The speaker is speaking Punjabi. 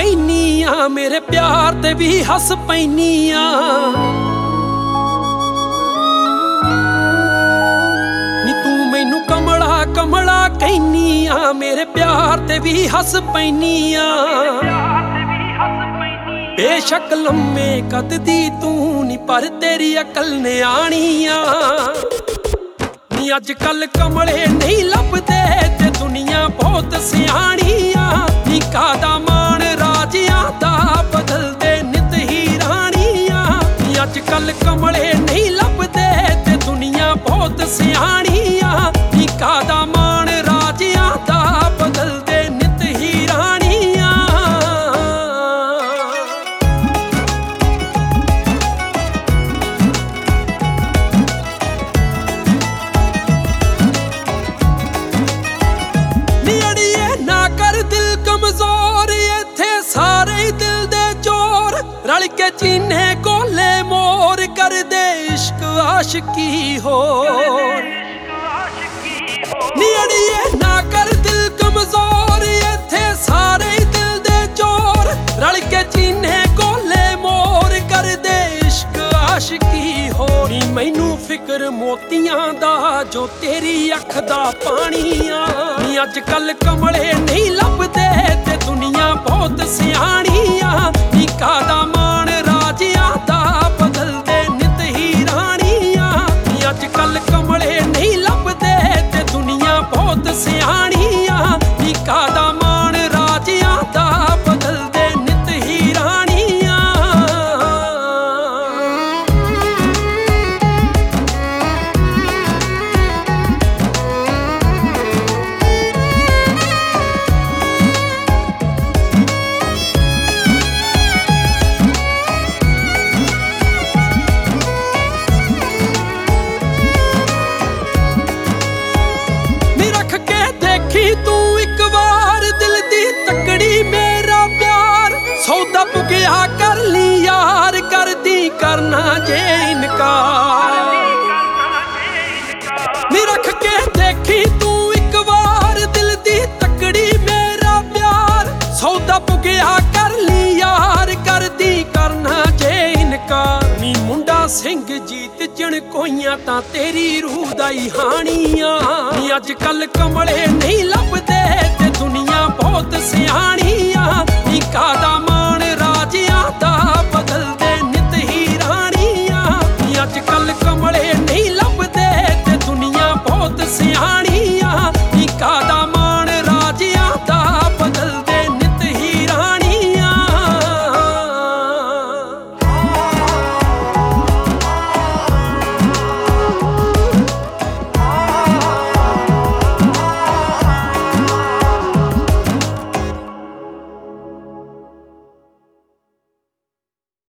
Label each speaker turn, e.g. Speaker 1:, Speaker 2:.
Speaker 1: ਕਹਿਨੀ ਆ, ਮੇਰੇ ਪਿਆਰ ਤੇ ਵੀ ਹੱਸ ਪੈਨੀ ਆ। ਨੀ ਤੂੰ ਮੈਨੂੰ ਕਮਲਾ ਕਮਲਾ ਕਹਿਨੀ ਆ, ਮੇਰੇ ਪਿਆਰ ਤੇ ਵੀ ਹੱਸ ਪੈਨੀ ਆ। ਬੇਸ਼ੱਕ ਲੰਮੇ ਕੱਦ ਦੀ ਤੂੰ ਨੀ, ਪਰ ਤੇਰੀ ਅਕਲ ਨਿਆਣੀ ਆ। ਨੀ ਅੱਜ ਕੱਲ ਕਮਲੇ ਨਹੀਂ ਲੱਭਦੇ ਤੇ ਦੁਨੀਆ ਬਹੁਤ ਸਿਆਣੀ ਆ। ਨੀ ਕਾਦਾ ਮਾਣ ਰਾਜਿਆਂ ਦਾ ਬਦਲਦੇ ਨਿਤ ਹੀ ਰਾਣੀ ਆ। ਨੀ ਅੱਜ ਕੱਲ ਕਮਲੇ ਨਹੀਂ ਲੱਭਦੇ ਤੇ ਦੁਨੀਆ ਬਹੁਤ ਸਿਆਣੀ ਆ। ਨੀ ਕਾਦਾ ਮਾਣ ਰਾਜਿਆਂ ਦਾ ਬਦਲਦੇ ਨਿਤ ਹੀ ਰਾਣੀ ਆ। ਨੀ ਅੜੀਏ ਨਾ ਕਰ ਦਿਲ ਕਮਜ਼ੋਰ, ਇੱਥੇ ਸਾਰੇ ਦਿਲ ਦੇ ਚੋਰ ਰਲ ਕੇ ਚੀਨੇ ਕੋਲੇ ਮੋਰ ਕਰਦੇ ਇਸ਼ਕ ਆਸ਼ਕੀ ਹੋਰ। ਨੀ ਅੜੀਏ ਨਾ ਕਰ ਦਿਲ ਕਮਜ਼ੋਰ, ਇੱਥੇ ਸਾਰੇ ਦਿਲ ਦੇ ਚੋਰ ਰਲ ਕੇ ਚੀਨੇ ਕੋਲੇ ਮੋਰ ਕਰਦੇ ਇਸ਼ਕ ਆਸ਼ਕੀ ਹੋਰ। ਨੀ ਮੈਨੂੰ ਫਿਕਰ ਮੋਤੀਆਂ ਦਾ ਜੋ ਤੇਰੀ ਅੱਖ ਦਾ ਪਾਣੀ ਆ। ਨੀ ਅੱਜ ਕੱਲ ਕਮਲੇ ਨਹੀਂ ਲੱਭਦੇ ਤੇ ਦੁਨੀਆ ਬਹੁਤ ਸਿਆਣੀ ਆ। ਨੀ ਕਾਦਾ ਮਾਣ ਰਾਜਿਆਂ ਦਾ ਬਦਲਦੇ ਨਿਤ ਹੀ ਰਾਣੀ ਆ। ਨੀ ਅੱਜ ਕੱਲ ਕਮਲੇ ਨਹੀਂ ਲੱਭਦੇ ਤੇ ਦੁਨੀਆ ਬਹੁਤ ਸਿਆਣੀ ਆ। ਨੀ ਕਾਦਾ ਮਾਣ ਰਾਜਿਆਂ ਦਾ ਬਦਲਦੇ ਨਿਤ ਹੀ ਰਾਣੀ ਆ। ਤੂੰ ਇੱਕ ਵਾਰ ਦਿਲ ਦੀ ਤਕੜੀ ਮੇਰਾ ਪਿਆਰ, ਸੌਦਾ ਪੁਗਿਆ ਕਰ ਲਈ ਯਾਰ, ਕਰਦੀ ਕਰਨਾ ਜੇ ਇਨਕਾਰ। ਨੀ ਰੱਖ ਕੇ ਦੇਖੀ ਤੂੰ ਇੱਕ ਵਾਰ ਦਿਲ ਦੀ ਤਕੜੀ ਮੇਰਾ ਪਿਆਰ, ਸੌਦਾ ਪੁਗਿਆ ਕਰ ਲਈ ਯਾਰ, ਕਰਦੀ ਕਰਨਾ ਜੇ ਇਨਕਾਰ। ਨੀ ਮੁੰਡਾ ਸਿੰਘ ਜੀਤ ਜਣ ਕੋਈਆਂ ਤਾਂ ਤੇਰੀ ਰੂਹ ਦਾ ਹੀ ਹਾਣੀ ਆ। ਨੀ ਅੱਜ ਕੱਲ ਕਮਲੇ ਨਹੀਂ ਲੱਭਦੇ ਤੇ ਦੁਨੀਆ ਬਹੁਤ ਸਿਆਣੀ ਆ। ਨੀ ਕਾਦਾ